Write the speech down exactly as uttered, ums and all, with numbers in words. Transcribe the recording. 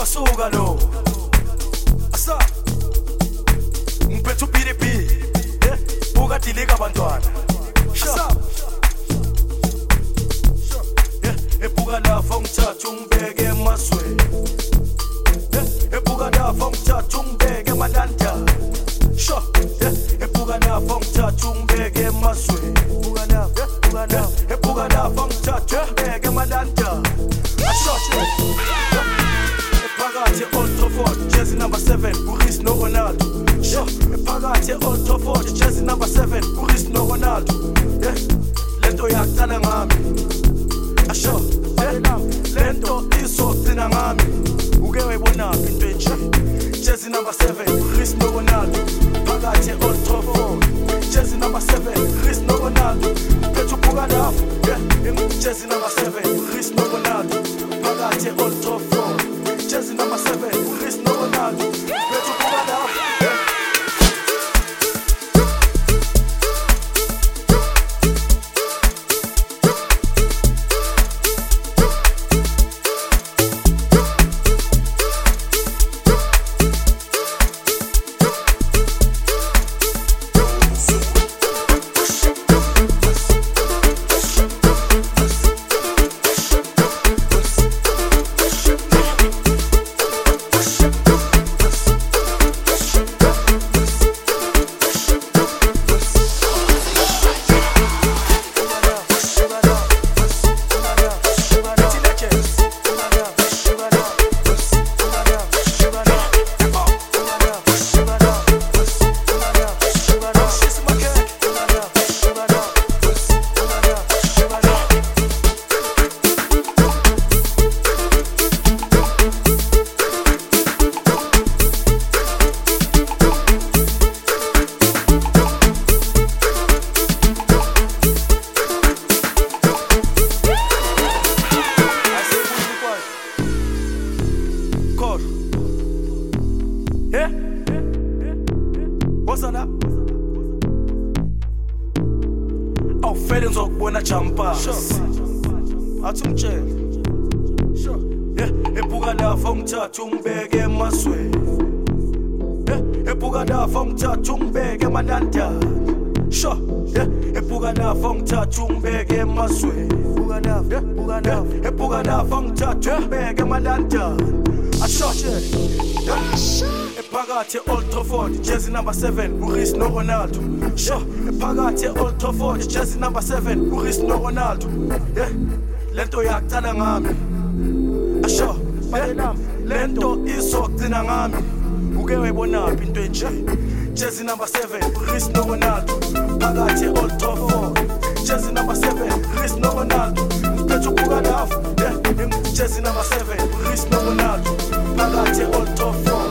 suka suka lo asa ngiphethe uphili phili eh buka dilika abantwana asa eh ebuka lapho ngithatha ungibeke emasweni eh ebuka lapho ngithatha ungibeke emalanda sho eh ebuka lapho ngithatha ungibeke emasweni buka lapho buka lapho ebuka lapho ngithatha ungibeke emalanda asho Epagate Old Trafford, jersey number seven, Cristiano Ronaldo. Sure, Epagate Old Trafford, jersey number seven, Cristiano Ronaldo. Yeah, lento yakutana ngami. Asho, eh, lento izothina ngami. Uke wayibona into enje. Jersey number seven, Cristiano Ronaldo. Epagate Old Trafford, jersey number seven, Cristiano Ronaldo. Petro Pugadaf, yeah, jersey number seven, Cristiano Ronaldo. Epagate Old Trafford. Jersey number seven, Cristiano Ronaldo. Petro Pugadaf. Awufele ngizokubona champa athi umtshele yeah ebuka lapho ngithatha ungibeke emasweni yeah ebuka lapho ngithatha ungibeke emalanda sho yeah ebuka lapho ngithatha ungibeke emasweni ebuka lapho ebuka lapho ebuka lapho ngithatha ungibeke emalanda ashoshe Epagate Old Trafford, jersey number seven, Cristiano Ronaldo. Sure, Epagate Old Trafford, jersey number seven, Cristiano Ronaldo. Yeah, lento yakutana ngami. Asho, yeah, lento izothina ngami. Uke wayibona into enje. Jersey number seven, Cristiano Ronaldo. Epagate Old Trafford, jersey number seven, Cristiano Ronaldo. Petro Pugadaf, yeah, jersey number seven, Cristiano Ronaldo. Epagate Old Trafford.